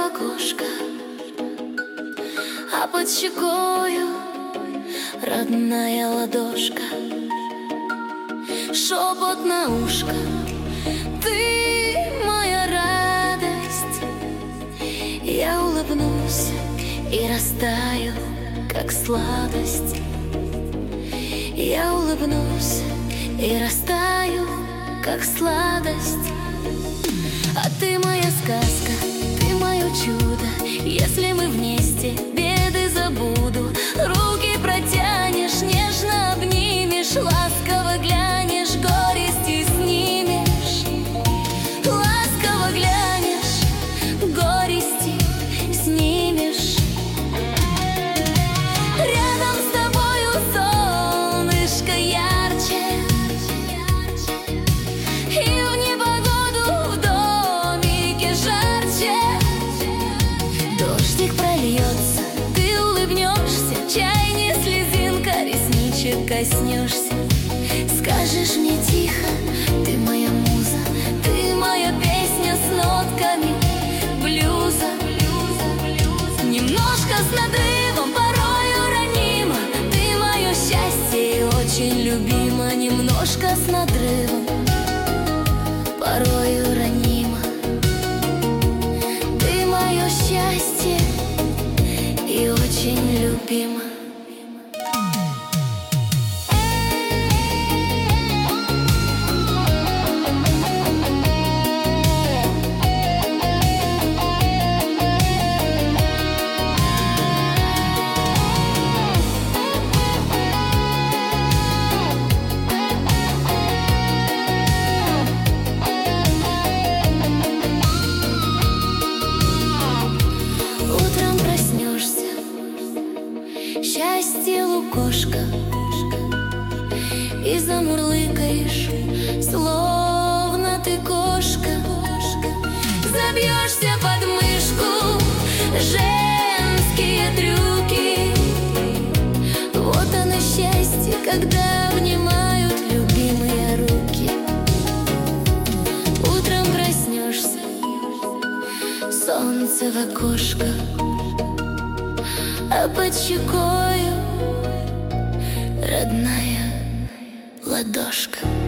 окошко, а под щекою родная ладошка, шепот на ушко: ты моя радость. Я улыбнусь и растаю, как сладость. Я улыбнусь и растаю, как сладость. А ты моя сказка, ты мое чудо. Если мы вместе, беды забуду. Руки протянешь, нежно обнимешь, ласково глянешь, горести снимешь. Ласково глянешь, горести снимешь. Рядом с тобою солнышко ярче, и в непогоду в домике жарче. Дождик прольется, ты улыбнешься, чай не слезинка, ресничек коснешься. Скажешь мне тихо: ты моя муза, ты моя песня с нотками блюза. Немножко с надрывом, порою ранима, ты мое счастье и очень любима. Немножко с надрывом, порою ранима, ты мое счастье и очень любима. Счастье лукошко, и замурлыкаешь, словно ты кошка. Забьешься под мышку, женские трюки. Вот оно счастье, когда обнимают любимые руки. Утром проснешься, солнце в окошко, а под щекою родная ладошка.